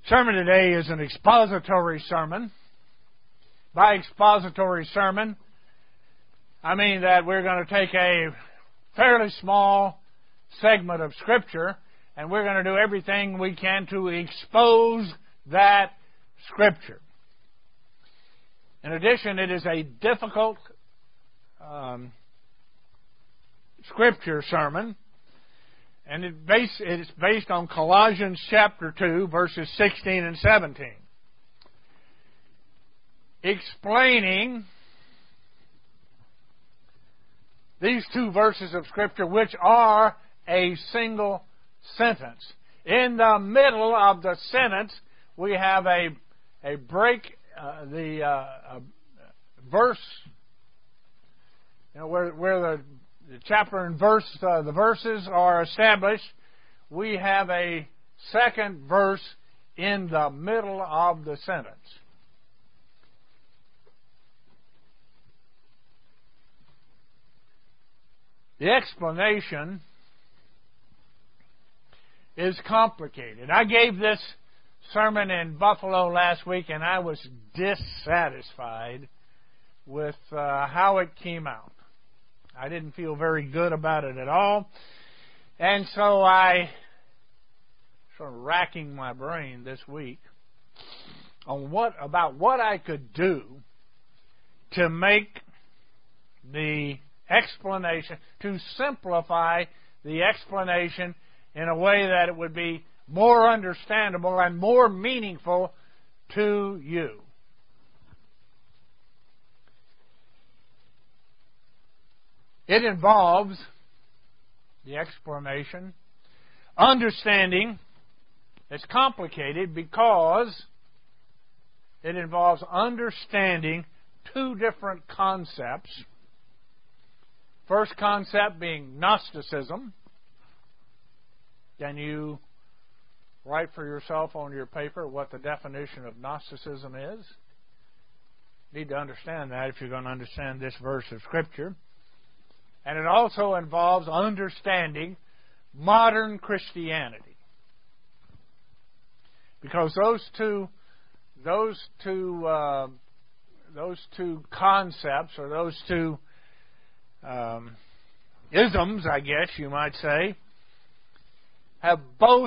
Sermon today is an expository sermon. By expository sermon, I mean that we're going to take a fairly small segment of Scripture and we're going to do everything we can to expose that Scripture. In addition, it is a difficult Scripture sermon, and it's based on Colossians chapter 2, verses 16 and 17. Explaining these two verses of Scripture, which are a single sentence. In the middle of the sentence, we have a break, verse, where the chapter and verse, the verses are established. We have a second verse in the middle of the sentence. The explanation is complicated. I gave this sermon in Buffalo last week, and I was dissatisfied with how it came out. I didn't feel very good about it at all. And so I sort of racking my brain this week on what I could do to make the explanation, to simplify the explanation in a way that it would be more understandable and more meaningful to you. It involves the explanation, understanding. It's complicated because it involves understanding two different concepts. First concept being Gnosticism. Can you write for yourself on your paper what the definition of Gnosticism is? You need to understand that if you're going to understand this verse of Scripture. And it also involves understanding modern Christianity. Because those two concepts, or those two isms, I guess you might say, have both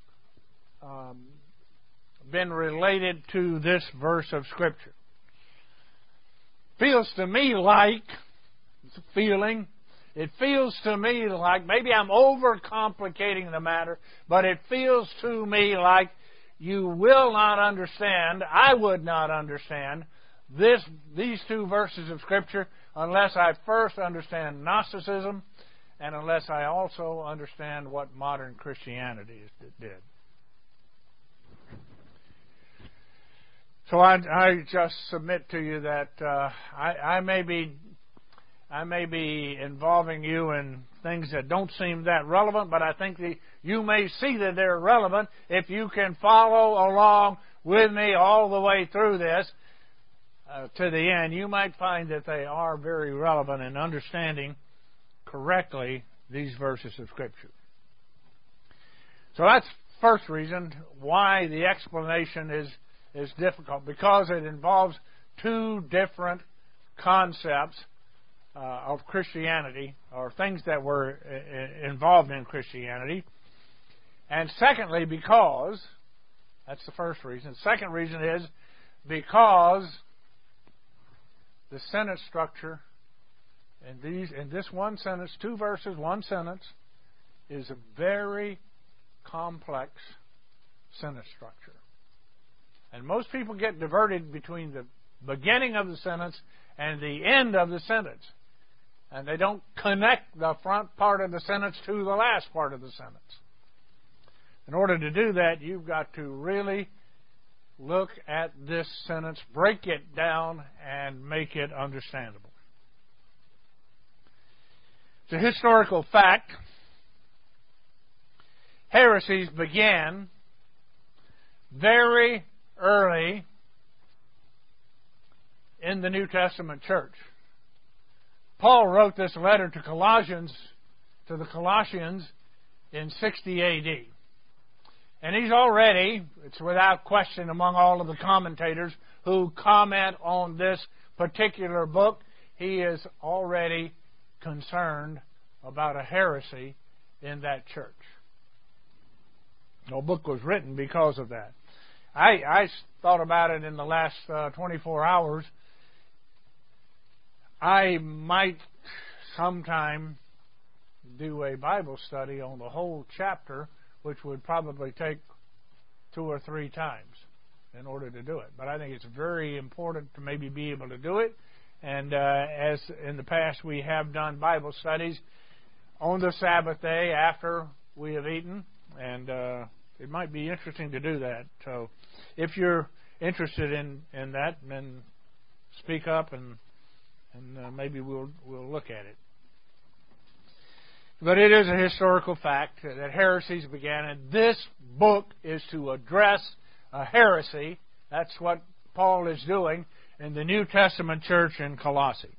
been related to this verse of Scripture. Feels to me like, it's a feeling, it feels to me like, maybe I'm overcomplicating the matter, but it feels to me like you will not understand, I would not understand, these two verses of Scripture unless I first understand Gnosticism and unless I also understand what modern Christianity did. So I just submit to you that I may be involving you in things that don't seem that relevant, but I think you may see that they're relevant if you can follow along with me all the way through this to the end. You might find that they are very relevant in understanding correctly these verses of Scripture. So that's the first reason why the explanation is difficult, because it involves two different concepts of Christianity, or things that were involved in Christianity. And secondly, because, that's the first reason. The second reason is because the sentence structure in this one sentence, two verses, one sentence, is a very complex sentence structure. And most people get diverted between the beginning of the sentence and the end of the sentence. And they don't connect the front part of the sentence to the last part of the sentence. In order to do that, you've got to really look at this sentence, break it down, and make it understandable. It's a historical fact. Heresies began very early in the New Testament church. Paul wrote this letter to the Colossians in 60 A.D. And he's already, it's without question among all of the commentators who comment on this particular book, he is already concerned about a heresy in that church. No book was written because of that. I thought about it in the last 24 hours. I might sometime do a Bible study on the whole chapter, which would probably take 2 or 3 times in order to do it. But I think it's very important to maybe be able to do it. And as in the past we have done Bible studies on the Sabbath day after we have eaten, and it might be interesting to do that. So if you're interested in that, then speak up and maybe we'll look at it. But it is a historical fact that heresies began, and this book is to address a heresy. That's what Paul is doing in the New Testament church in Colossae.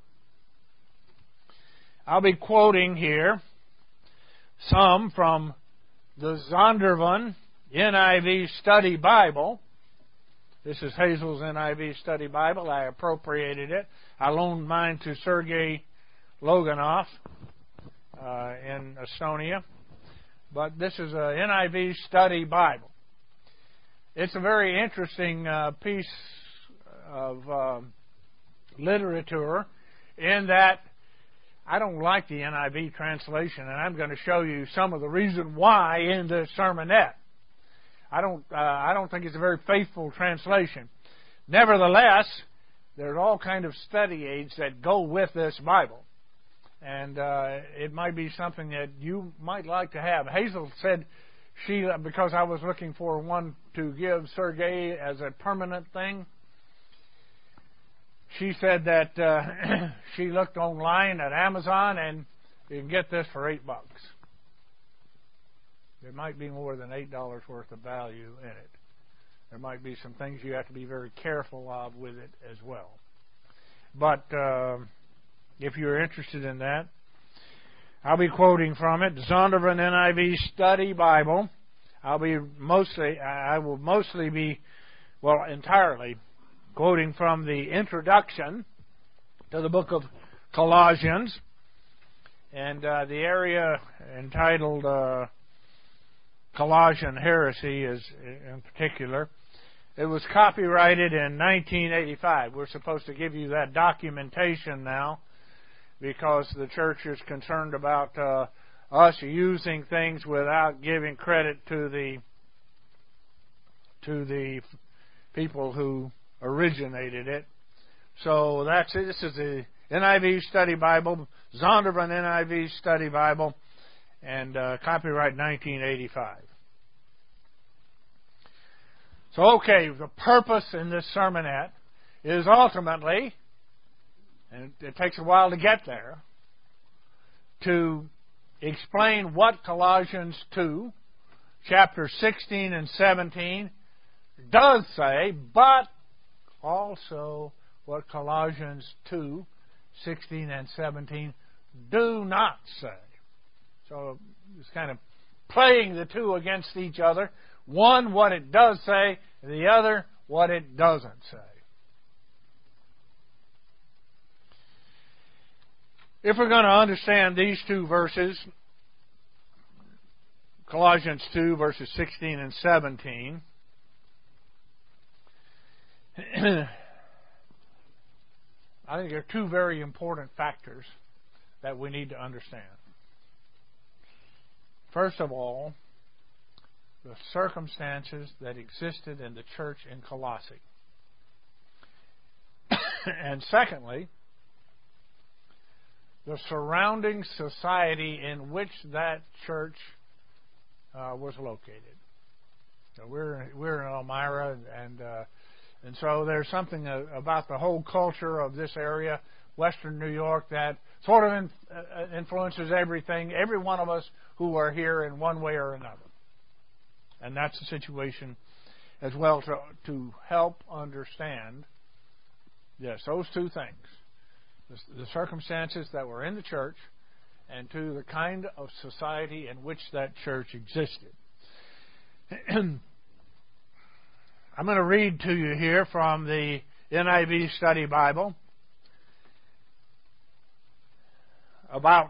I'll be quoting here some from the Zondervan NIV Study Bible. This is Hazel's NIV Study Bible. I appropriated it. I loaned mine to Sergei Loganov in Estonia. But this is a NIV Study Bible. It's a very interesting piece of literature in that I don't like the NIV translation, and I'm going to show you some of the reason why in this sermonette. I don't think it's a very faithful translation. Nevertheless, there's all kind of study aids that go with this Bible, and it might be something that you might like to have. Hazel said because I was looking for one to give Sergei as a permanent thing, she said that she looked online at Amazon and you can get this for $8. There might be more than $8 worth of value in it. There might be some things you have to be very careful of with it as well. But if you're interested in that, I'll be quoting from it, Zondervan NIV Study Bible. I will mostly be, entirely quoting from the introduction to the book of Colossians, and the area entitled Colossian Heresy is in particular. It was copyrighted in 1985. We're supposed to give you that documentation now because the church is concerned about us using things without giving credit to the people who originated it. So that's it. This is the NIV Study Bible, Zondervan NIV Study Bible, and copyright 1985. So, okay, the purpose in this sermonette is ultimately, and it takes a while to get there, to explain what Colossians 2, chapter 16 and 17 does say, but also what Colossians 2, 16 and 17 do not say. So it's kind of playing the two against each other. One, what it does say, and the other, what it doesn't say. If we're going to understand these two verses, Colossians 2, verses 16 and 17, I think there are two very important factors that we need to understand. First of all, the circumstances that existed in the church in Colossae. And secondly, the surrounding society in which that church was located. So we're in Elmira, and so there's something about the whole culture of this area, Western New York, that sort of influences everything, every one of us who are here in one way or another. And that's the situation as well to help understand, yes, those two things. The circumstances that were in the church and to the kind of society in which that church existed. I'm going to read to you here from the NIV Study Bible about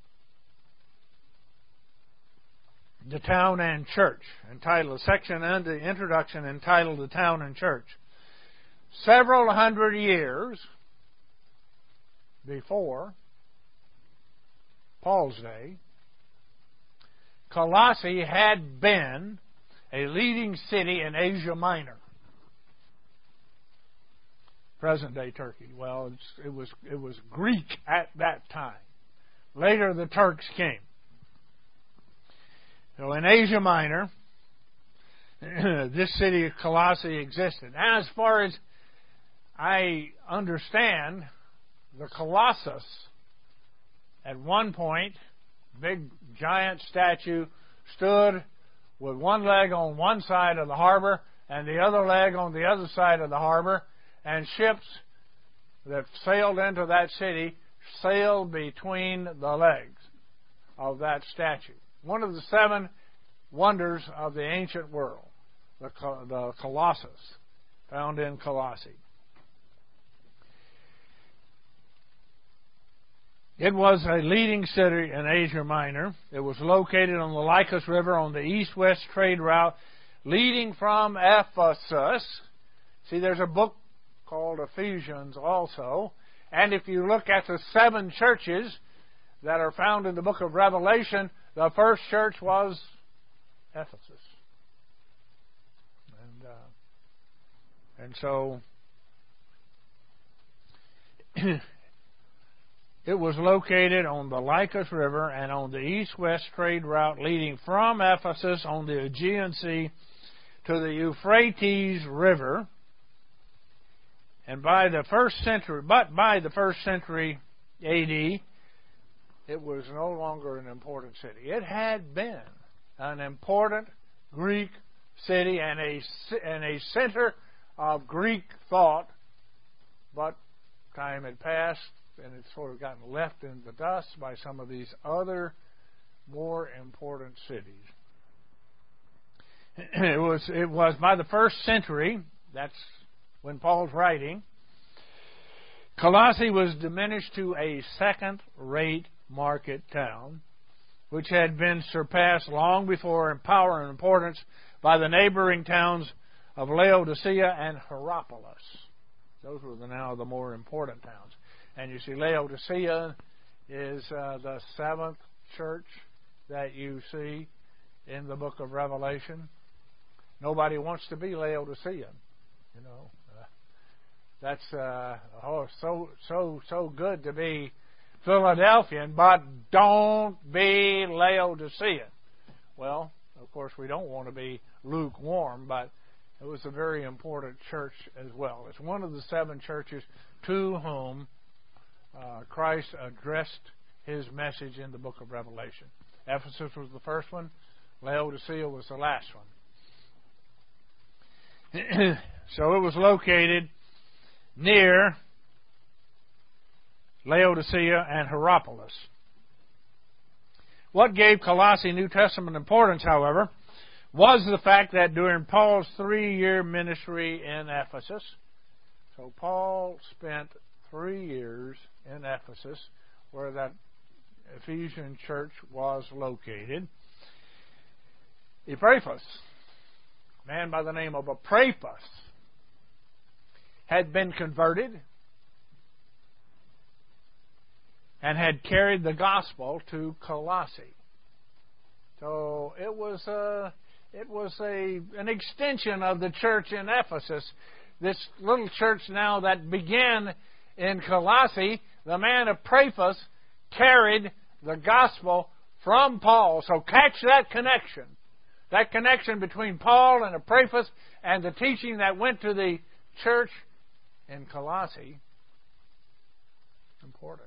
the town and church, entitled, a section in the introduction entitled The Town and Church. Several hundred years before Paul's day, Colossae had been a leading city in Asia Minor, present-day Turkey. Well, it was Greek at that time. Later, the Turks came. So in Asia Minor, this city of Colossae existed. Now, as far as I understand, the Colossus, at one point, big giant statue, stood with one leg on one side of the harbor and the other leg on the other side of the harbor, and ships that sailed into that city sailed between the legs of that statue. One of the 7 wonders of the ancient world, the Colossus, found in Colossae. It was a leading city in Asia Minor. It was located on the Lycus River on the east-west trade route leading from Ephesus. See, there's a book called Ephesians also. And if you look at the 7 churches that are found in the book of Revelation, the first church was Ephesus. And so it was located on the Lycus River and on the east-west trade route leading from Ephesus on the Aegean Sea to the Euphrates River. And by the first century AD, it was no longer an important city. It had been an important Greek city and a center of Greek thought, but time had passed and it's sort of gotten left in the dust by some of these other more important cities. It was by the first century, that's when Paul's writing, Colossae was diminished to a second-rate market town, which had been surpassed long before in power and importance by the neighboring towns of Laodicea and Hierapolis. Those were now the more important towns. And you see, Laodicea is the 7th church that you see in the book of Revelation. Nobody wants to be Laodicean, you know. That's so good to be Philadelphian, but don't be Laodicean. Well, of course, we don't want to be lukewarm, but it was a very important church as well. It's one of the 7 churches to whom Christ addressed his message in the book of Revelation. Ephesus was the first one. Laodicea was the last one. So it was located near Laodicea and Hierapolis. What gave Colossae New Testament importance, however, was the fact that during Paul's 3-year ministry in Ephesus, so Paul spent 3 years in Ephesus, where that Ephesian church was located. Epaphras, a man by the name of Epaphras, had been converted and had carried the gospel to Colossae. So it was an extension of the church in Ephesus. This little church now that began in Colossae, the man Epaphras carried the gospel from Paul. So catch that connection between Paul and Epaphras and the teaching that went to the church in Colossae. Important.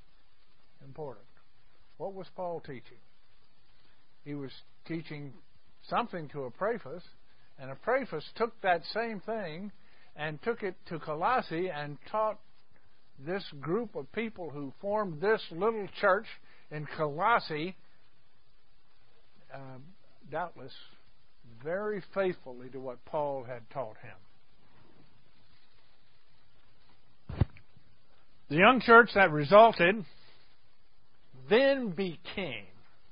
What was Paul teaching? He was teaching something to Epaphras, and Epaphras took that same thing and took it to Colossae and taught this group of people who formed this little church in Colossae, doubtless very faithfully to what Paul had taught him. The young church that resulted then became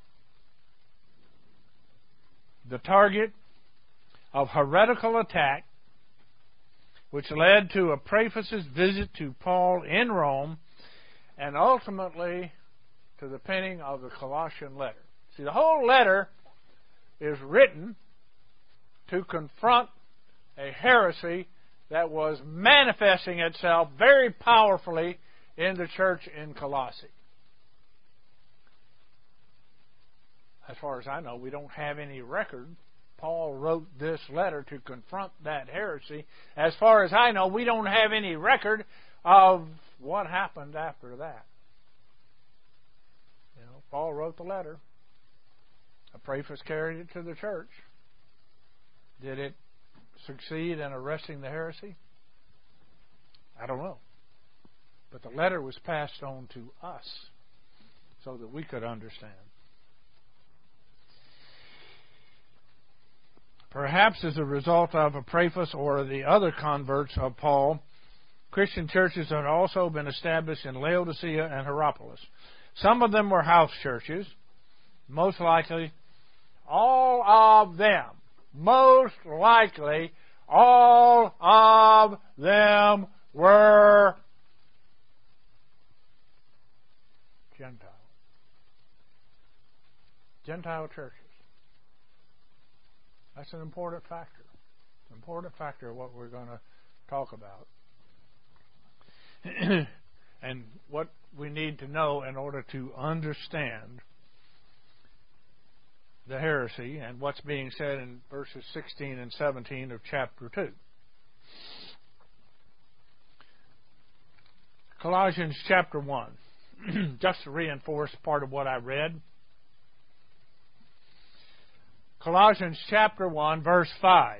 the target of heretical attack, which led to Epaphras' visit to Paul in Rome, and ultimately to the penning of the Colossian letter. See, the whole letter is written to confront a heresy that was manifesting itself very powerfully in the church in Colossae. As far as I know, we don't have any record. Paul wrote this letter to confront that heresy. As far as I know, we don't have any record of what happened after that. You know, Paul wrote the letter. Epaphras carried it to the church. Did it succeed in arresting the heresy? I don't know. But the letter was passed on to us so that we could understand. Perhaps as a result of Epaphras or the other converts of Paul, Christian churches had also been established in Laodicea and Hierapolis. Some of them were house churches. Most likely, all of them were Gentile churches. That's an important factor. An important factor of what we're going to talk about. And what we need to know in order to understand the heresy and what's being said in verses 16 and 17 of chapter 2. Colossians chapter 1. Just to reinforce part of what I read. Colossians chapter 1, verse 5.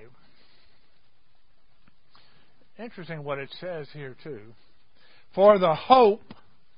Interesting what it says here, too. For the hope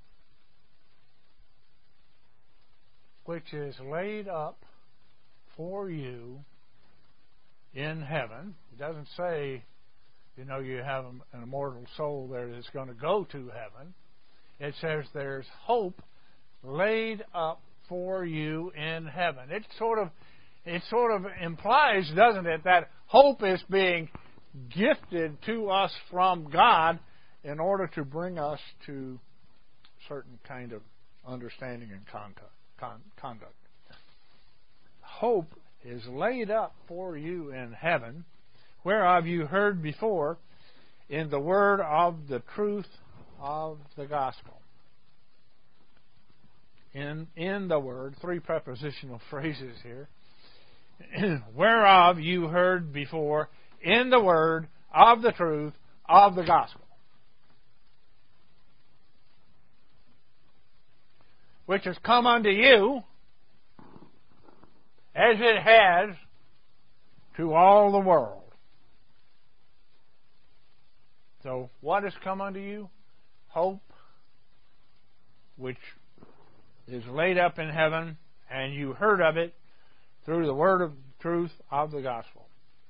which is laid up for you in heaven. It doesn't say, you have an immortal soul there that's going to go to heaven. It says there's hope laid up for you in heaven. It sort of implies, doesn't it, that hope is being gifted to us from God in order to bring us to certain kind of understanding and conduct. Hope is laid up for you in heaven, whereof you heard before in the word of the truth of the gospel. In the word, three prepositional phrases here. Whereof you heard before in the word of the truth of the gospel, which has come unto you as it has to all the world. So what has come unto you? Hope, which is laid up in heaven, and you heard of it through the word of truth of the gospel.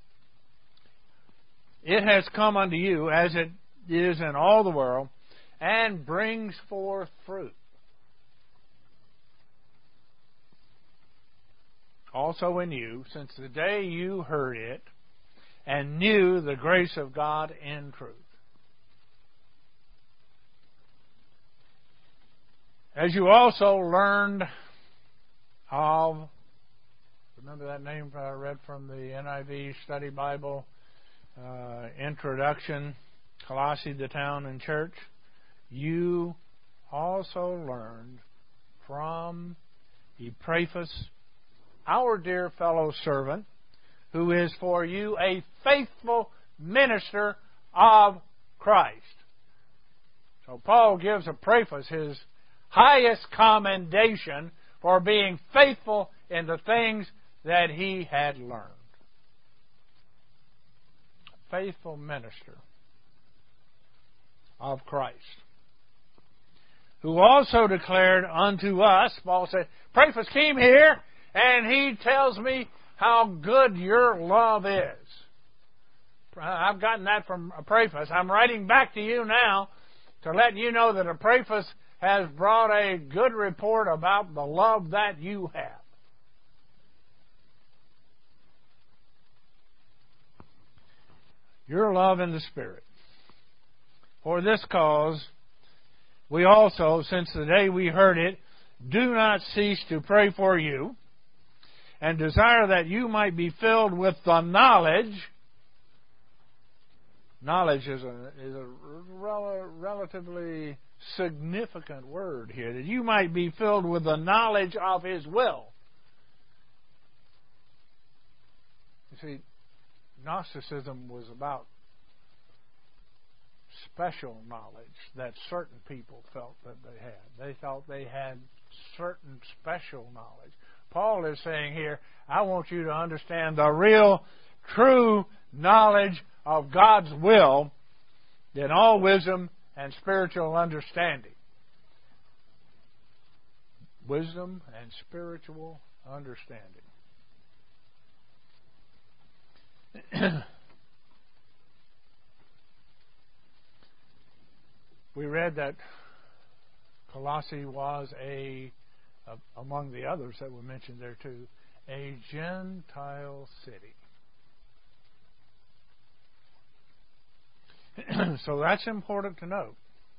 It has come unto you as it is in all the world, and brings forth fruit. Also in you, since the day you heard it, and knew the grace of God in truth. As you also learned of, remember that name I read from the NIV Study Bible introduction, Colossae, the town and church? You also learned from Epaphras, our dear fellow servant, who is for you a faithful minister of Christ. So Paul gives Epaphras his highest commendation for being faithful in the things that he had learned. Faithful minister of Christ, who also declared unto us, Paul said, Epaphras came here and he tells me how good your love is. I've gotten that from Epaphras. I'm writing back to you now to let you know that Epaphras has brought a good report about the love that you have. Your love in the Spirit. For this cause, we also, since the day we heard it, do not cease to pray for you, and desire that you might be filled with the knowledge. Knowledge is a relatively significant word here. That you might be filled with the knowledge of His will. You see, Gnosticism was about special knowledge that certain people felt that they had. They thought they had certain special knowledge. Paul is saying here, I want you to understand the real, true knowledge of God's will in all wisdom and spiritual understanding. Wisdom and spiritual understanding. We read that Colossae was among the others that were mentioned there too, a Gentile city. So that's important to note.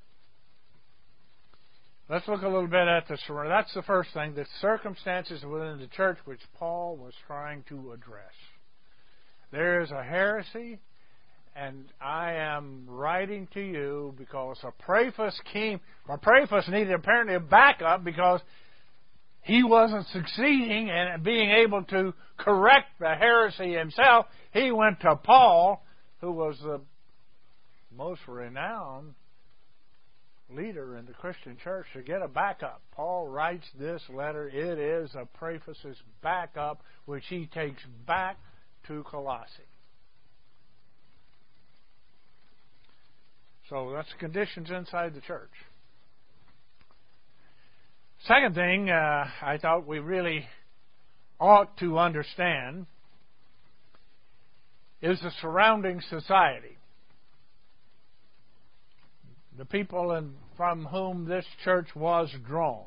Let's look a little bit at that's the first thing, the circumstances within the church which Paul was trying to address. There is a heresy, and I am writing to you because Epaphras needed apparently a backup because he wasn't succeeding in being able to correct the heresy himself. He went to Paul, who was the most renowned leader in the Christian church, to get a backup. Paul writes this letter. It is Epaphras' backup, which he takes back to Colossae. So that's conditions inside the church. Second thing I thought we really ought to understand is the surrounding society. The people from whom this church was drawn.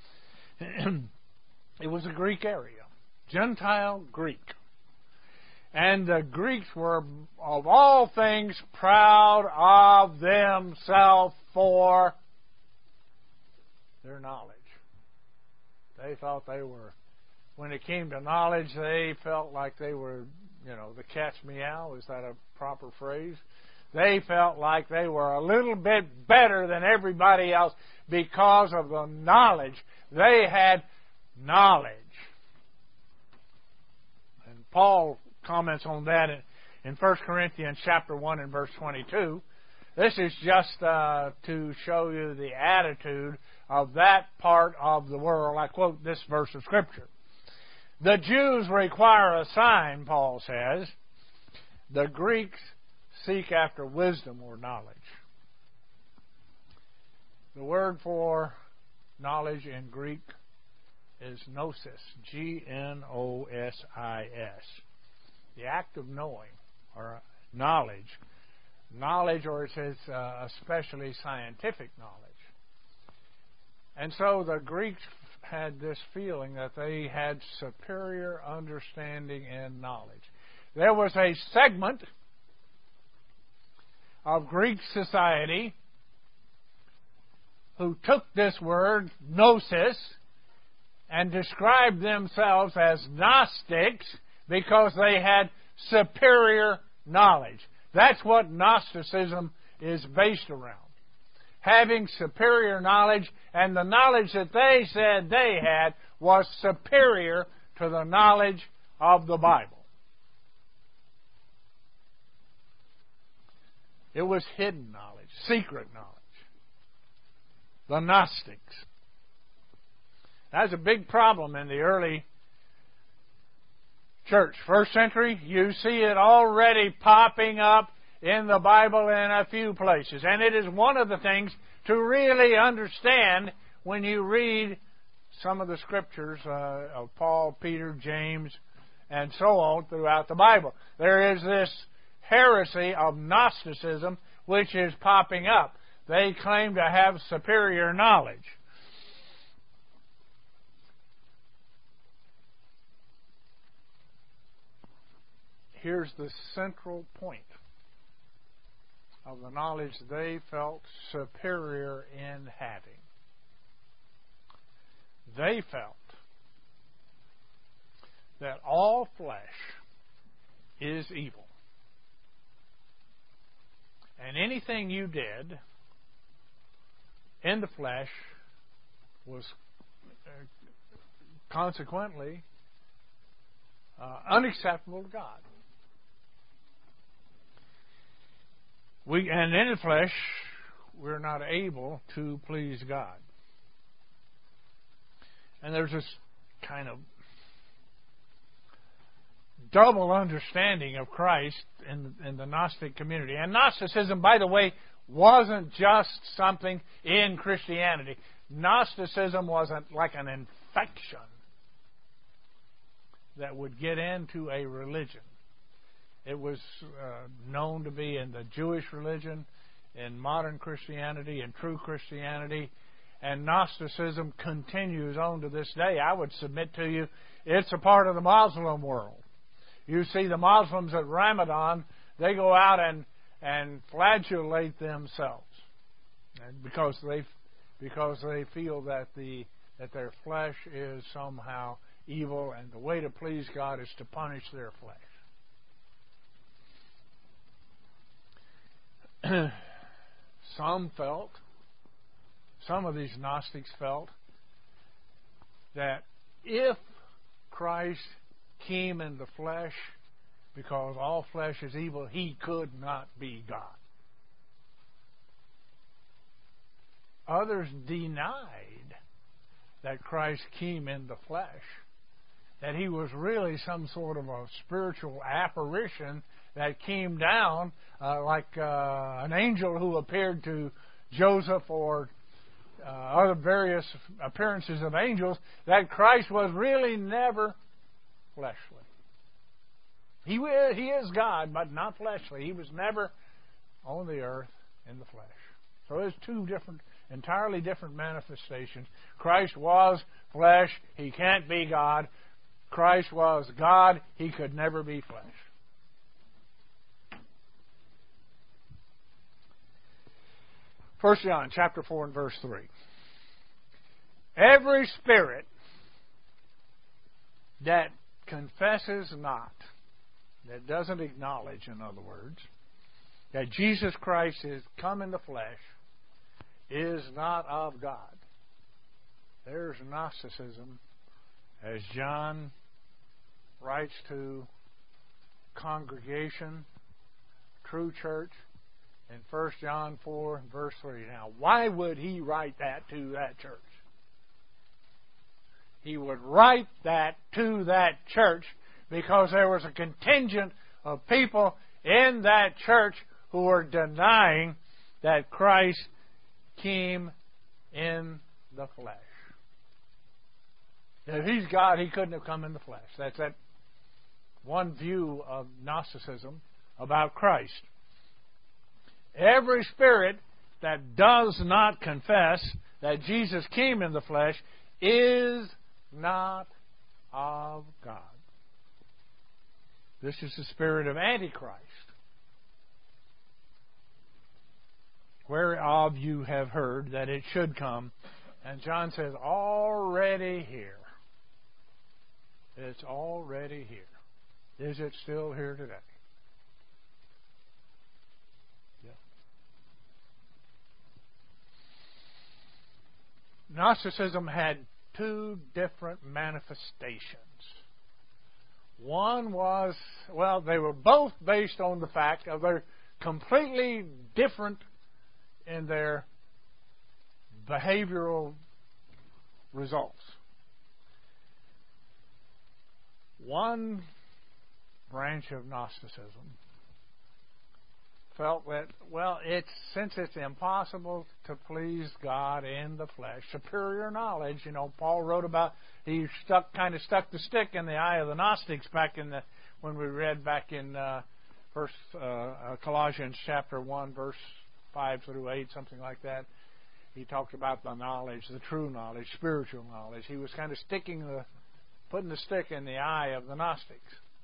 It was a Greek area. Gentile Greek. And the Greeks were, of all things, proud of themselves for their knowledge. They thought they were, when it came to knowledge, they felt like they were, the cat's meow. Is that a proper phrase? They felt like they were a little bit better than everybody else because of the knowledge. They had knowledge. And Paul comments on that in 1 Corinthians chapter 1 and verse 22. This is just to show you the attitude of that part of the world. I quote this verse of Scripture. The Jews require a sign, Paul says. The Greeks seek after wisdom or knowledge. The word for knowledge in Greek is gnosis. Gnosis. The act of knowing, or knowledge. Knowledge, or it says especially scientific knowledge. And so the Greeks had this feeling that they had superior understanding and knowledge. There was a segment of Greek society who took this word, gnosis, and described themselves as Gnostics because they had superior knowledge. That's what Gnosticism is based around. Having superior knowledge, and the knowledge that they said they had was superior to the knowledge of the Bible. It was hidden knowledge, secret knowledge. The Gnostics. That was a big problem in the early church. First century, you see it already popping up in the Bible in a few places. And it is one of the things to really understand when you read some of the Scriptures of Paul, Peter, James, and so on throughout the Bible. There is this heresy of Gnosticism which is popping up. They claim to have superior knowledge. Here's the central point of the knowledge they felt superior in having. They felt that all flesh is evil. And anything you did in the flesh was consequently unacceptable to God. And in the flesh, we're not able to please God. And there's this kind of double understanding of Christ in the Gnostic community. And Gnosticism, by the way, wasn't just something in Christianity. Gnosticism wasn't like an infection that would get into a religion. It was known to be in the Jewish religion, in modern Christianity, in true Christianity, and Gnosticism continues on to this day. I would submit to you, it's a part of the Muslim world. You see the Muslims at Ramadan, they go out and flagellate themselves, and because they feel that their flesh is somehow evil, and the way to please God is to punish their flesh. Some of these Gnostics felt that if Christ came in the flesh, because all flesh is evil, he could not be God. Others denied that Christ came in the flesh, that he was really some sort of a spiritual apparition that came down like an angel who appeared to Joseph, or other various appearances of angels, that Christ was really never fleshly. He is God, but not fleshly. He was never on the earth in the flesh. So there's two entirely different manifestations. Christ was flesh. He can't be God. Christ was God. He could never be flesh. First John chapter 4 and verse 3. Every spirit that confesses not, that doesn't acknowledge, in other words, that Jesus Christ is come in the flesh, is not of God. There's Gnosticism, as John writes to congregation, true church, in 1 John 4 and verse 3. Now, why would he write that to that church? He would write that to that church because there was a contingent of people in that church who were denying that Christ came in the flesh. If he's God, he couldn't have come in the flesh. That's that one view of Gnosticism about Christ. Every spirit that does not confess that Jesus came in the flesh is not of God. This is the spirit of Antichrist, whereof you have heard that it should come. And John says, already here. It's already here. Is it still here today? Yeah. Gnosticism had two different manifestations. One was, they were both based on the fact of they're completely different in their behavioral results. One branch of Gnosticism felt that, since it's impossible to please God in the flesh, superior knowledge, Paul wrote about, he kind of stuck the stick in the eye of the Gnostics when we read back in Colossians chapter 1, verse 5 through 8, something like that. He talked about the knowledge, the true knowledge, spiritual knowledge. He was kind of putting the stick in the eye of the Gnostics.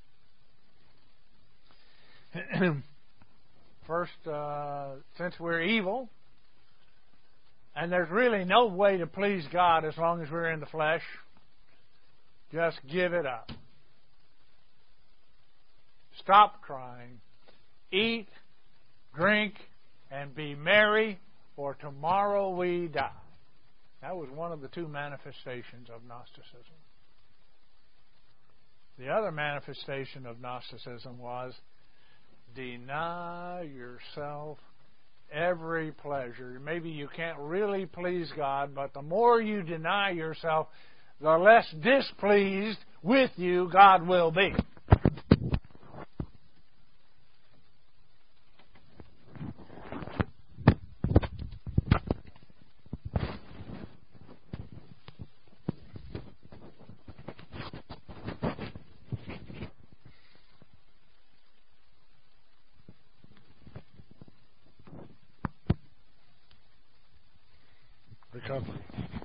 First, since we're evil, and there's really no way to please God as long as we're in the flesh, just give it up. Stop crying. Eat, drink, and be merry, for tomorrow we die. That was one of the two manifestations of Gnosticism. The other manifestation of Gnosticism was deny yourself every pleasure. Maybe you can't really please God, but the more you deny yourself, the less displeased with you God will be. Recovery.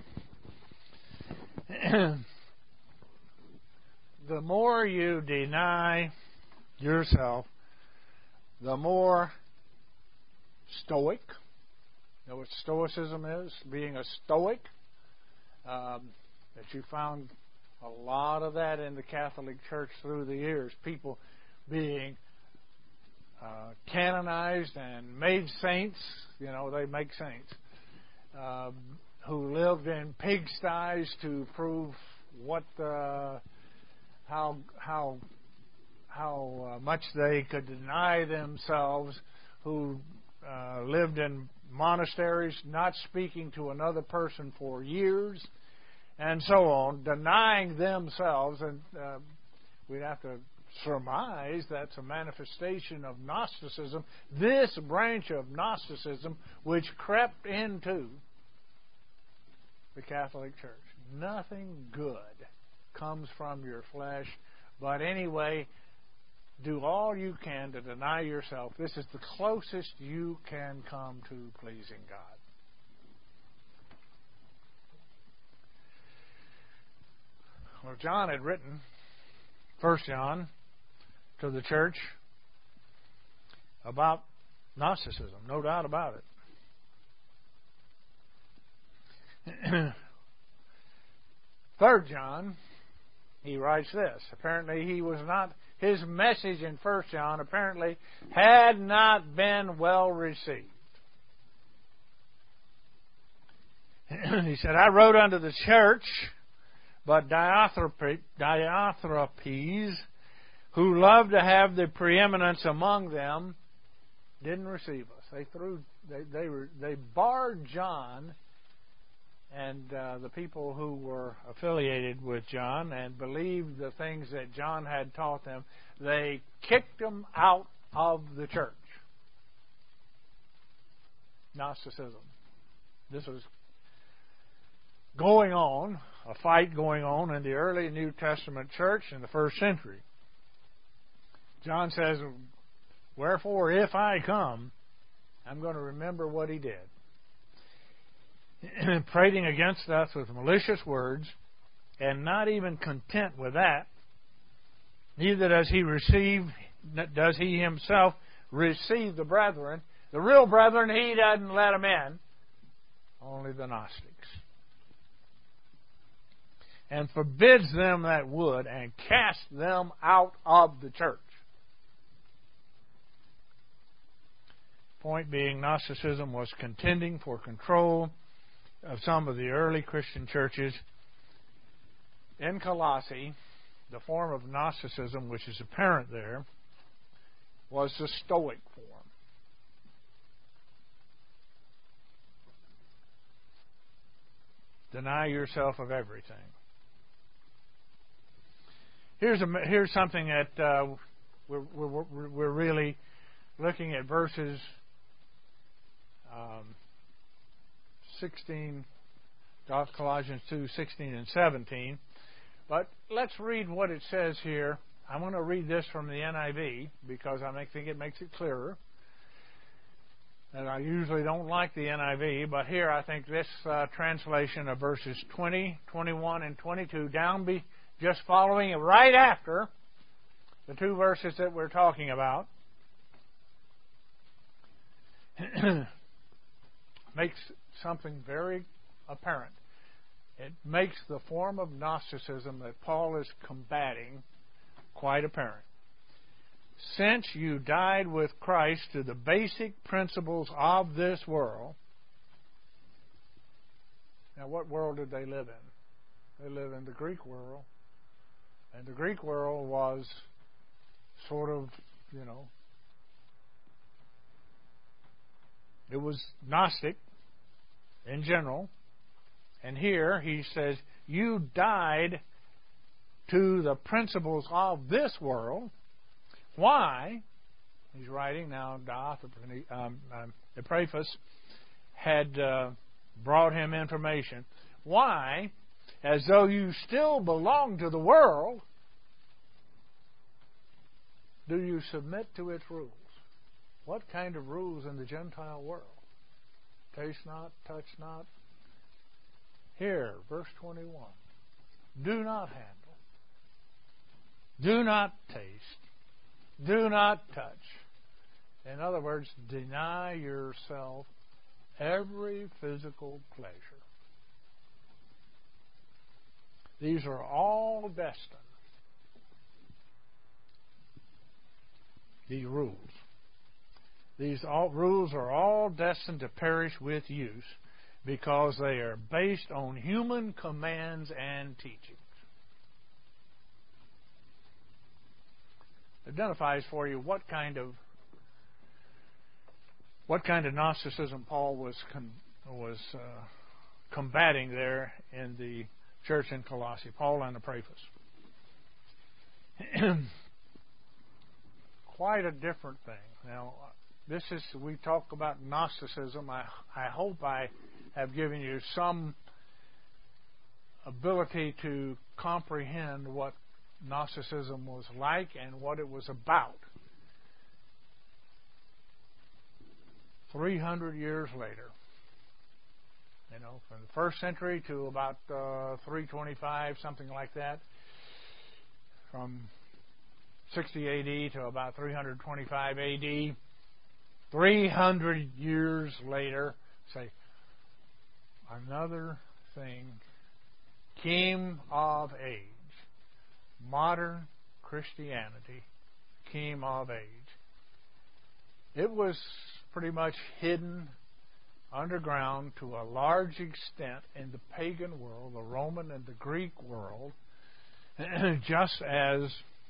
The more you deny yourself, the more stoic. You know what Stoicism is? Being a Stoic. That you found a lot of that in the Catholic Church through the years. People being canonized and made saints. They make saints. Who lived in pigsties to prove how much they could deny themselves, who lived in monasteries, not speaking to another person for years, and so on, denying themselves. And we'd have to surmise that's a manifestation of Gnosticism, this branch of Gnosticism which crept into the Catholic Church. Nothing good comes from your flesh, but anyway, do all you can to deny yourself. This is the closest you can come to pleasing God. Well, John had written 1 John to the church about Gnosticism, no doubt about it. 3 John, he writes this. Apparently his message in 1 John apparently had not been well received. He said, I wrote unto the church, but Diotrephes, who loved to have the preeminence among them, didn't receive us. They barred John and the people who were affiliated with John and believed the things that John had taught them. They kicked them out of the church. Gnosticism. This was going on, a fight going on in the early New Testament church in the first century. John says, wherefore, if I come, I'm going to remember what he did. Prating against us with malicious words, and not even content with that, neither does he himself receive the brethren. The real brethren, he doesn't let them in. Only the Gnostics. And forbids them that would, and casts them out of the church. Point being, Gnosticism was contending for control of some of the early Christian churches. In Colossae, the form of Gnosticism which is apparent there was the Stoic form. Deny yourself of everything. Here's something that we're really looking at verses 16, Colossians 2, 16 and 17. But let's read what it says here. I'm going to read this from the NIV because I think it makes it clearer. And I usually don't like the NIV, but here I think this translation of verses 20, 21, and 22 just following it right after the two verses that we're talking about makes something very apparent. It makes the form of Gnosticism that Paul is combating quite apparent. Since you died with Christ to the basic principles of this world. Now, what world did they live in? They lived in the Greek world. And the Greek world was sort of, it was Gnostic in general. And here he says, you died to the principles of this world. Why? He's writing now. Epaphras had brought him information. Why? As though you still belong to the world, do you submit to its rules? What kind of rules in the Gentile world? Taste not, touch not. Here, verse 21. Do not handle. Do not taste. Do not touch. In other words, deny yourself every physical pleasure. These are all destined. These rules. Rules are all destined to perish with use because they are based on human commands and teachings. Identifies for you what kind of Gnosticism Paul was combating there in the church in Colossae. Paul and Epaphras. Quite a different thing. Now, we talk about Gnosticism. I hope I have given you some ability to comprehend what Gnosticism was like and what it was about. 300 years later, from the first century to about 325, something like that, from 60 AD to about 325 AD, 300 years later, say, another thing came of age. Modern Christianity came of age. It was pretty much hidden underground to a large extent in the pagan world, the Roman and the Greek world, just as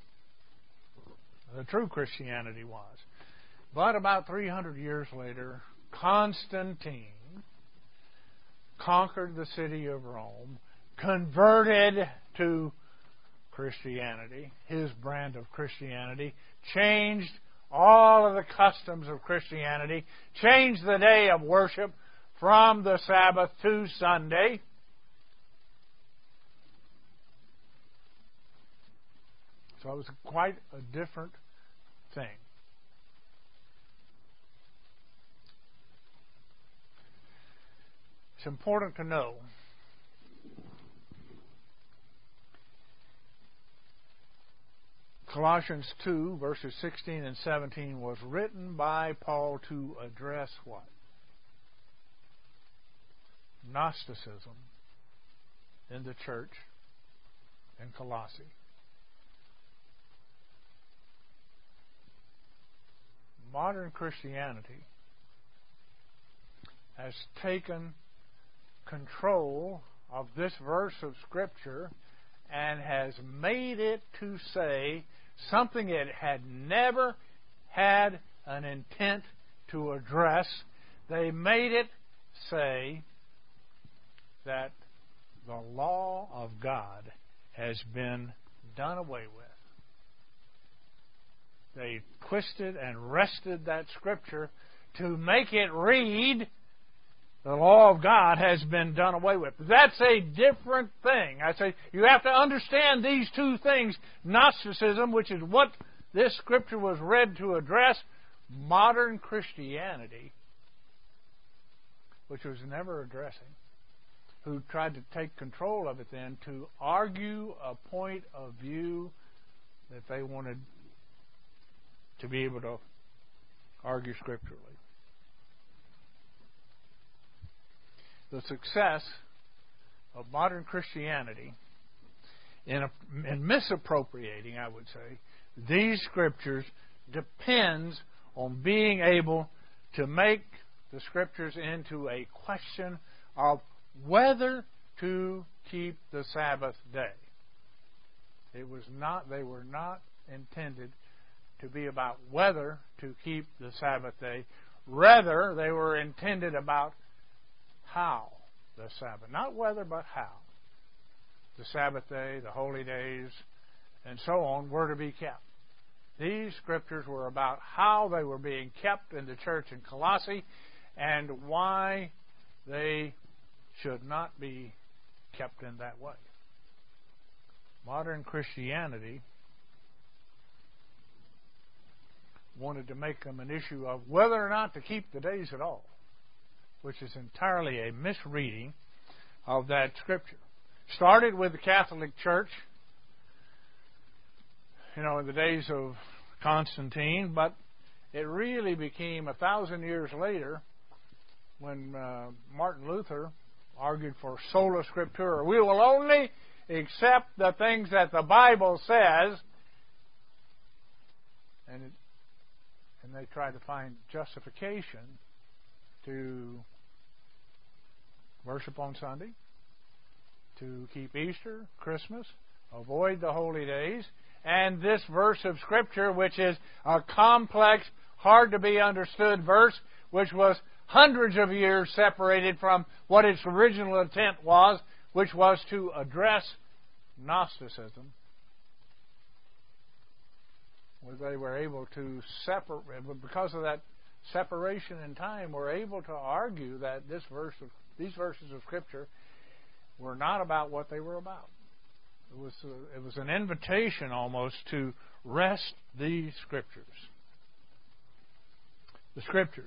the true Christianity was. But about 300 years later, Constantine conquered the city of Rome, converted to Christianity, his brand of Christianity, changed all of the customs of Christianity, changed the day of worship from the Sabbath to Sunday. So it was quite a different thing. It's important to know Colossians 2, verses 16 and 17 was written by Paul to address what? Gnosticism in the church in Colossae. Modern Christianity has taken control of this verse of Scripture and has made it to say something it had never had an intent to address. They made it say that the law of God has been done away with. They twisted and wrested that Scripture to make it read the law of God has been done away with. That's a different thing. I say you have to understand these two things. Gnosticism, which is what this Scripture was read to address, modern Christianity, which was never addressing, who tried to take control of it then to argue a point of view that they wanted to be able to argue scripturally. The success of modern Christianity in misappropriating, I would say, these scriptures depends on being able to make the scriptures into a question of whether to keep the Sabbath day. They were not intended to be about whether to keep the Sabbath day. Rather, they were intended about how the Sabbath, not whether, but how the Sabbath day, the holy days, and so on were to be kept. These scriptures were about how they were being kept in the church in Colossae and why they should not be kept in that way. Modern Christianity wanted to make them an issue of whether or not to keep the days at all, which is entirely a misreading of that scripture. Started with the Catholic Church, in the days of Constantine, but it really became 1,000 years later when Martin Luther argued for sola scriptura. We will only accept the things that the Bible says, and they tried to find justification to worship on Sunday, to keep Easter, Christmas, avoid the holy days, and this verse of Scripture, which is a complex, hard to be understood verse, which was hundreds of years separated from what its original intent was, which was to address Gnosticism, where they were able to separate, because of that separation in time, were able to argue that these verses of Scripture were not about what they were about. It was an invitation almost to wrest these Scriptures. The Scriptures.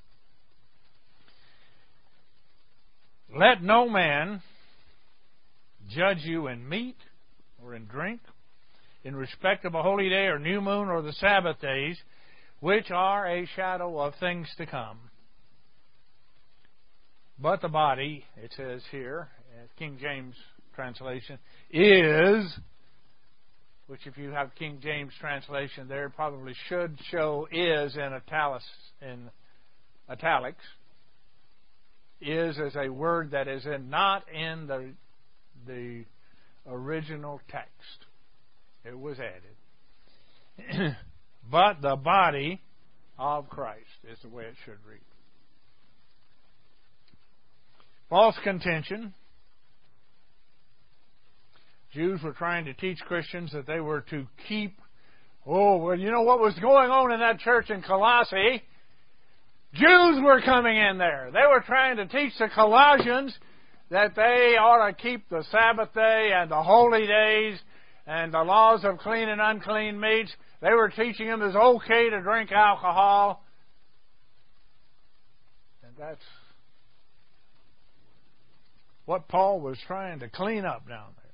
Let no man judge you in meat or in drink, in respect of a holy day or new moon or the Sabbath days, which are a shadow of things to come. But the body, it says here, King James translation, is, which if you have King James translation there, probably should show is in italics. Is a word that is not in the original text. It was added. But the body of Christ is the way it should read. False contention. Jews were trying to teach Christians that they were to keep, what was going on in that church in Colossae? Jews were coming in there. They were trying to teach the Colossians that they ought to keep the Sabbath day and the holy days and the laws of clean and unclean meats. They were teaching them it's okay to drink alcohol. And that's what Paul was trying to clean up down there.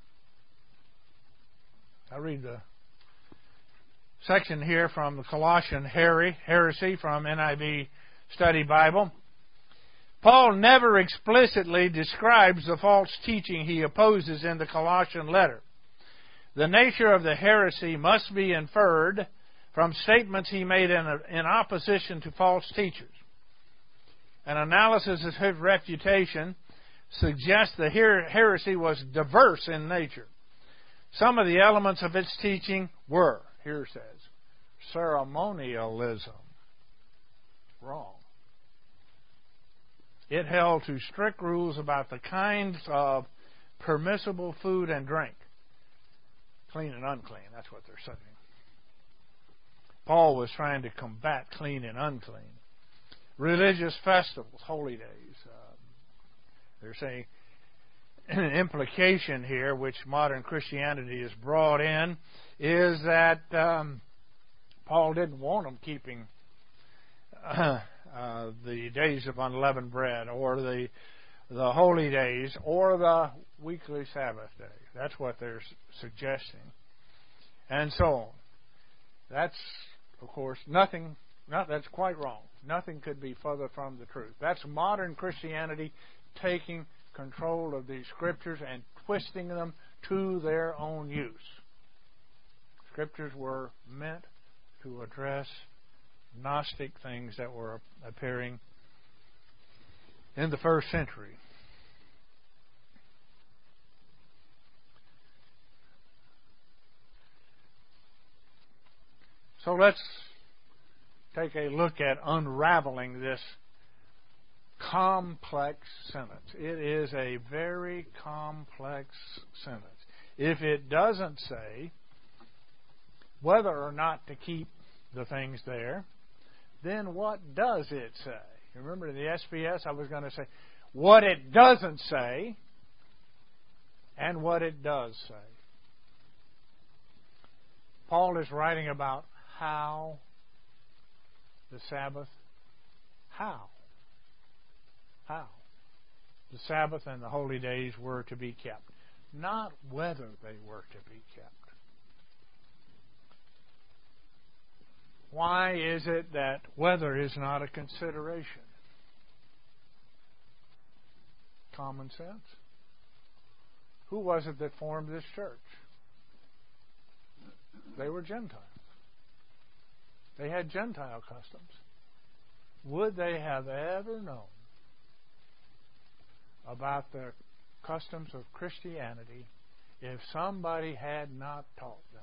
I read the section here from the Colossian heresy from NIV Study Bible. Paul never explicitly describes the false teaching he opposes in the Colossian letter. The nature of the heresy must be inferred from statements he made in opposition to false teachers. An analysis of his refutation suggests the heresy was diverse in nature. Some of the elements of its teaching were, here it says, ceremonialism. Wrong. It held to strict rules about the kinds of permissible food and drink. Clean and unclean, that's what they're saying. Paul was trying to combat clean and unclean. Religious festivals, holy days. They're saying an implication here, which modern Christianity has brought in, is that Paul didn't want them keeping the days of unleavened bread, or the holy days, or the weekly Sabbath day. That's what they're suggesting, and so on. That's, of course, nothing. That's quite wrong. Nothing could be further from the truth. That's modern Christianity taking control of these scriptures and twisting them to their own use. Scriptures were meant to address Gnostic things that were appearing in the first century. So let's take a look at unraveling this complex sentence. It is a very complex sentence. If it doesn't say whether or not to keep the things there, then what does it say? Remember in the SPS I was going to say what it doesn't say and what it does say. Paul is writing about how the Sabbath, how the Sabbath and the holy days were to be kept, not whether they were to be kept. Why is it that weather is not a consideration? Common sense. Who was it that formed this church? They were Gentiles. They had Gentile customs. Would they have ever known about the customs of Christianity if somebody had not taught them?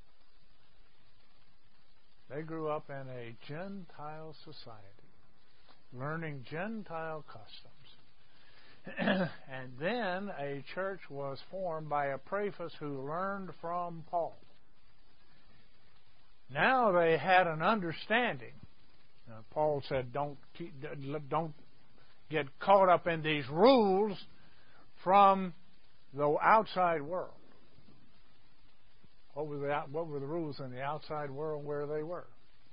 They grew up in a Gentile society, learning Gentile customs. And then a church was formed by Epaphras who learned from Paul. Now they had an understanding. Paul said, don't get caught up in these rules from the outside world. What were the rules in the outside world where they were?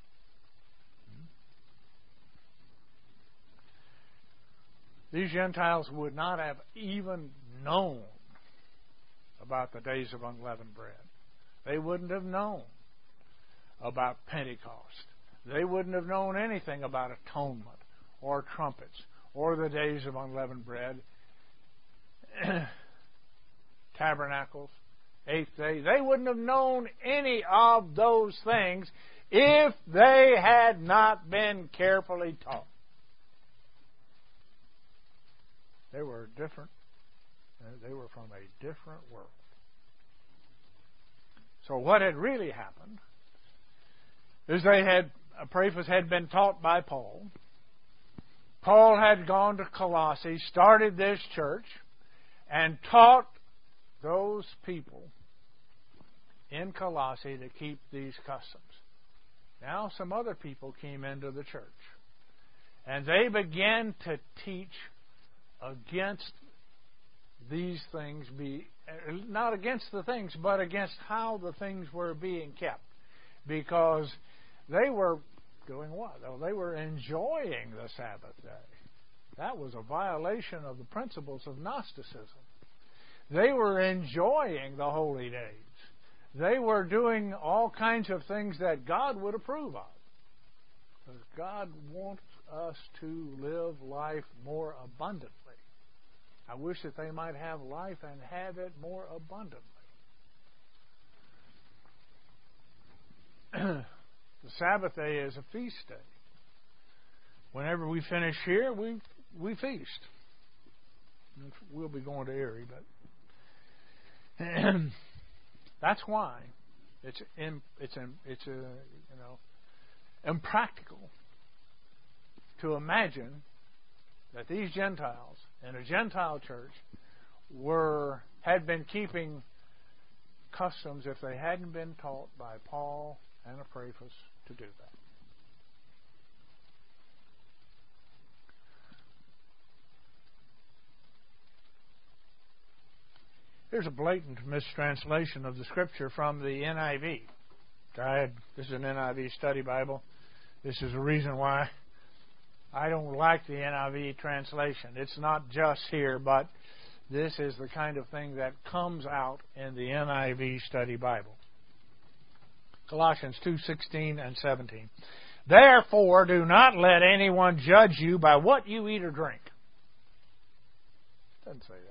These Gentiles would not have even known about the days of unleavened bread. They wouldn't have known about Pentecost. They wouldn't have known anything about atonement or trumpets or the days of unleavened bread, tabernacles, eighth day. They wouldn't have known any of those things if they had not been carefully taught. They were different. They were from a different world. So what had really happened is Epaphras had been taught by Paul. Paul had gone to Colossae, started this church, and taught those people in Colossae to keep these customs. Now some other people came into the church, and they began to teach against these things, not against the things, but against how the things were being kept. Because they were doing what? They were enjoying the Sabbath day. That was a violation of the principles of Gnosticism. They were enjoying the holy days. They were doing all kinds of things that God would approve of. Because God wants us to live life more abundantly. I wish that they might have life and have it more abundantly. The Sabbath day is a feast day. Whenever we finish here, we feast. We'll be going to Erie, but that's why it's impractical to imagine that these Gentiles in a Gentile church had been keeping customs if they hadn't been taught by Paul and Epaphras to do that. Here's a blatant mistranslation of the Scripture from the NIV. This is an NIV study Bible. This is the reason why I don't like the NIV translation. It's not just here, but this is the kind of thing that comes out in the NIV study Bible. Colossians 2:16 and 17. Therefore, do not let anyone judge you by what you eat or drink. Doesn't say that.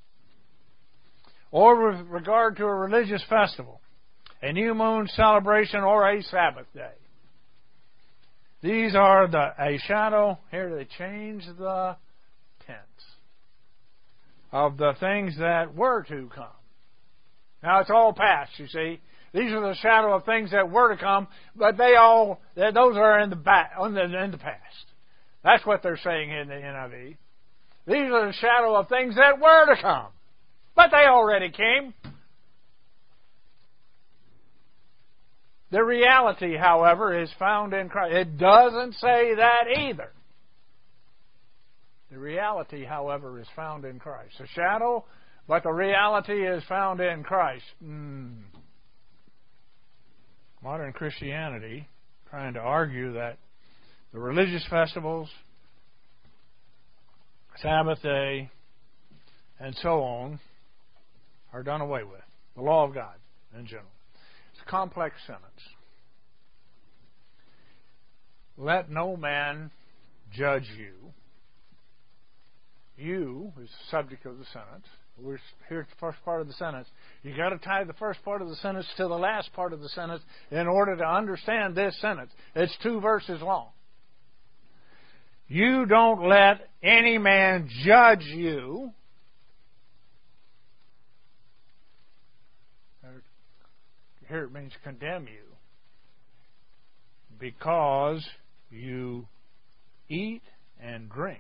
Or with regard to a religious festival, a new moon celebration, or a Sabbath day. These are a shadow. Here they change the tense of the things that were to come. Now it's all past, you see. These are the shadow of things that were to come, but those are in the past. That's what they're saying in the NIV. These are the shadow of things that were to come, but they already came. The reality, however, is found in Christ. It doesn't say that either. The reality, however, is found in Christ. A shadow, but the reality is found in Christ. Modern Christianity trying to argue that the religious festivals, Sabbath day, and so on are done away with. The law of God in general. It's a complex sentence. Let no man judge you. You is the subject of the sentence. We're here at the first part of the sentence. You've got to tie the first part of the sentence to the last part of the sentence in order to understand this sentence. It's 2 verses long. You don't let any man judge you. Here it means condemn you. Because you eat and drink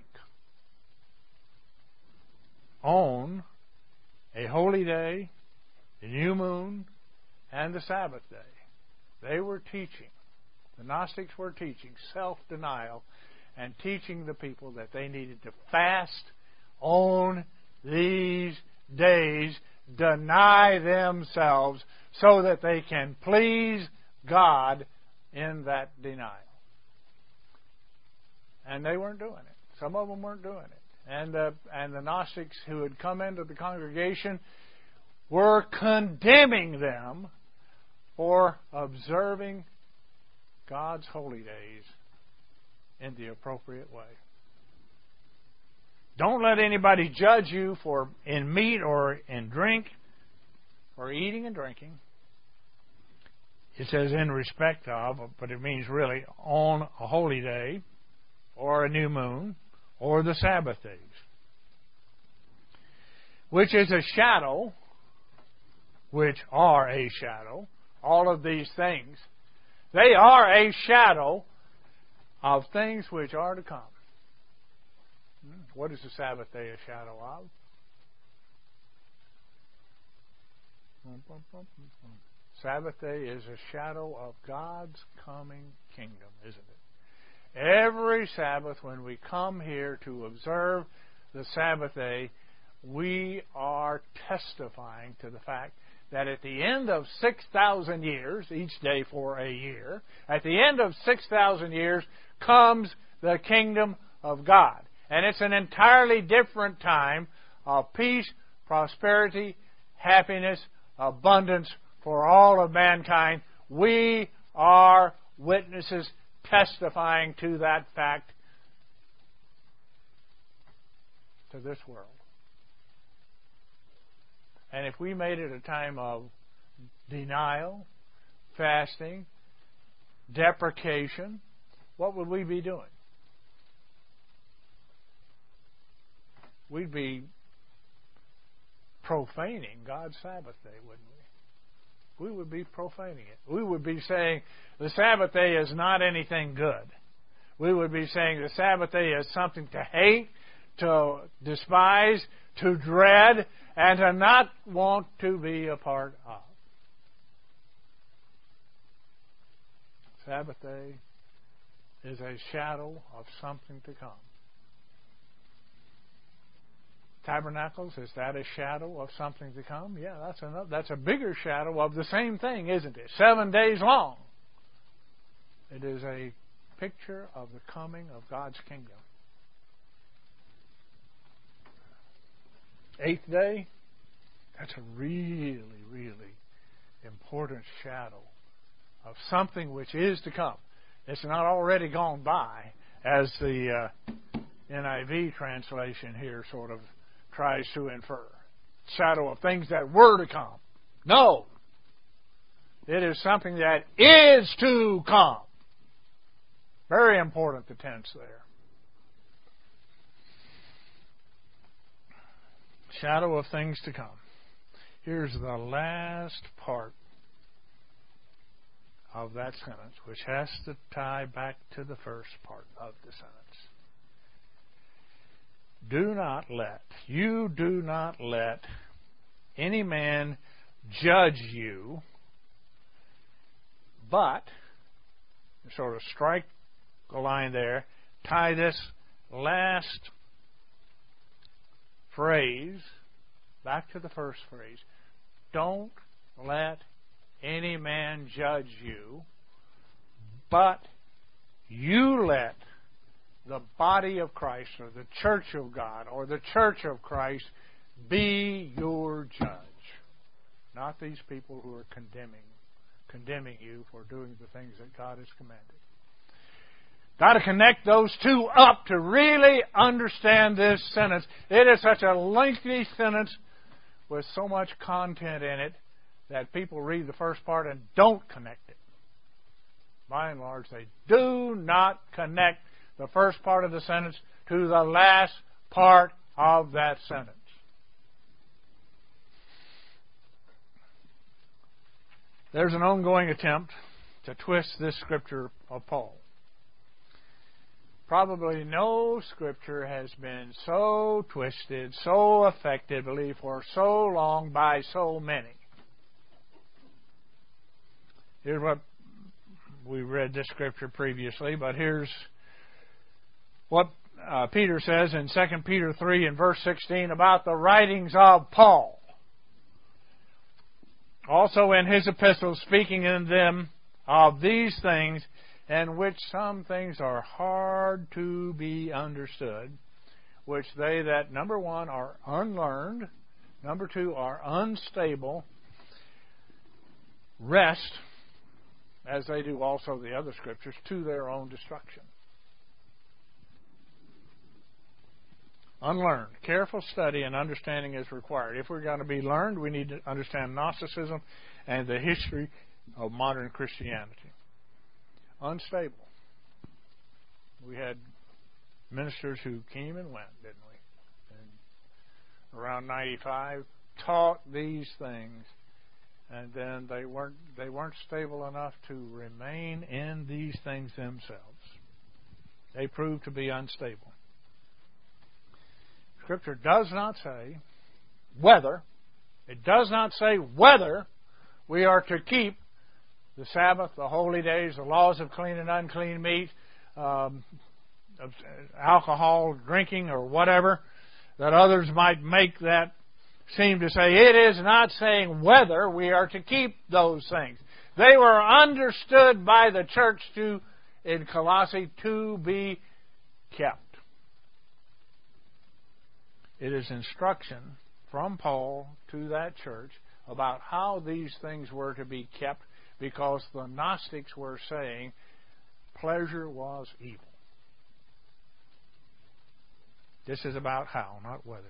on a holy day, the new moon, and the Sabbath day. They were teaching, the Gnostics were teaching self-denial and teaching the people that they needed to fast on these days, deny themselves so that they can please God in that denial. And they weren't doing it. Some of them weren't doing it. And the Gnostics who had come into the congregation were condemning them for observing God's holy days in the appropriate way. Don't let anybody judge you for in meat or in drink, or eating and drinking. It says in respect of, but it means really on a holy day, or a new moon, or the Sabbath days, which is a shadow, which are a shadow. All of these things, they are a shadow of things which are to come. What is the Sabbath day a shadow of? Sabbath day is a shadow of God's coming kingdom, isn't it? Every Sabbath, when we come here to observe the Sabbath day, we are testifying to the fact that at the end of 6,000 years, each day for a year, at the end of 6,000 years comes the kingdom of God. And it's an entirely different time of peace, prosperity, happiness, abundance for all of mankind. We are witnesses testifying to that fact to this world. And if we made it a time of denial, fasting, deprecation, what would we be doing? We'd be profaning God's Sabbath day, wouldn't we? We would be profaning it. We would be saying the Sabbath day is not anything good. We would be saying the Sabbath day is something to hate, to despise, to dread, and to not want to be a part of. Sabbath day is a shadow of something to come. Tabernacles, is that a shadow of something to come? Yeah, that's a bigger shadow of the same thing, isn't it? 7 days long. It is a picture of the coming of God's kingdom. 8th day, that's a really, really important shadow of something which is to come. It's not already gone by, as the NIV translation here sort of tries to infer. Shadow of things that were to come. No. It is something that is to come. Very important, the tense there. Shadow of things to come. Here's the last part of that sentence, which has to tie back to the first part of the sentence. You do not let any man judge you, but, sort of strike a line there, tie this last phrase back to the first phrase. Don't let any man judge you, but you let the body of Christ, or the church of God, or the church of Christ be your judge. Not these people who are condemning you for doing the things that God has commanded. Got to connect those two up to really understand this sentence. It is such a lengthy sentence with so much content in it that people read the first part and don't connect it. By and large, they do not connect the first part of the sentence to the last part of that sentence. There's an ongoing attempt to twist this scripture of Paul. Probably no scripture has been so twisted, so effectively, for so long by so many. Here's what we read this scripture previously, but here's what Peter says in 2 Peter 3 and verse 16 about the writings of Paul. Also in his epistles, speaking in them of these things, in which some things are hard to be understood, which they that, number one, are unlearned, number two, are unstable, rest, as they do also the other scriptures, to their own destruction. Unlearned. Careful study and understanding is required. If we're going to be learned, we need to understand Gnosticism and the history of modern Christianity. Unstable. We had ministers who came and went, didn't we? And around 95, taught these things, and then they weren't stable enough to remain in these things themselves. They proved to be unstable. Scripture does not say whether. It does not say whether we are to keep the Sabbath, the holy days, the laws of clean and unclean meat, of alcohol drinking or whatever, that others might make that seem to say. It is not saying whether we are to keep those things. They were understood by the church in Colossae to be kept. It is instruction from Paul to that church about how these things were to be kept, because the Gnostics were saying pleasure was evil. This is about how, not whether.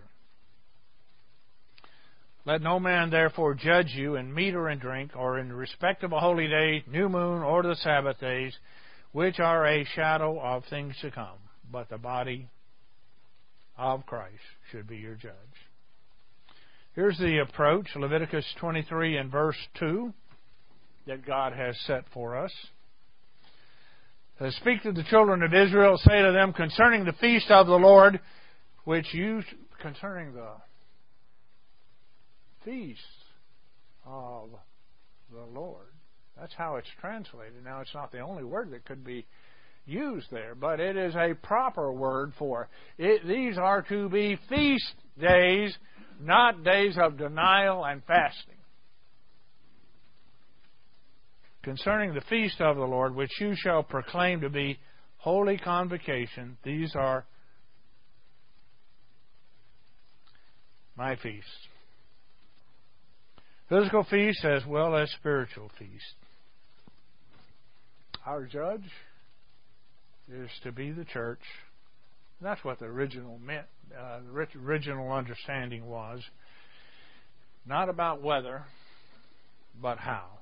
Let no man therefore judge you in meat or in drink, or in respect of a holy day, new moon, or the Sabbath days, which are a shadow of things to come, but the body of Christ should be your judge. Here's the approach, Leviticus 23 and verse 2, that God has set for us. Speak to the children of Israel, say to them concerning the feast of the Lord, concerning the feast of the Lord, That's how it's translated. Now, it's not the only word that could be used there, but it is a proper word for it. These are to be feast days, not days of denial and fasting. Concerning the feast of the Lord, which you shall proclaim to be holy convocation, these are my feasts. Physical feasts as well as spiritual feasts. Our judge is to be the church. That's what the original meant. The original understanding was not about whether, but how.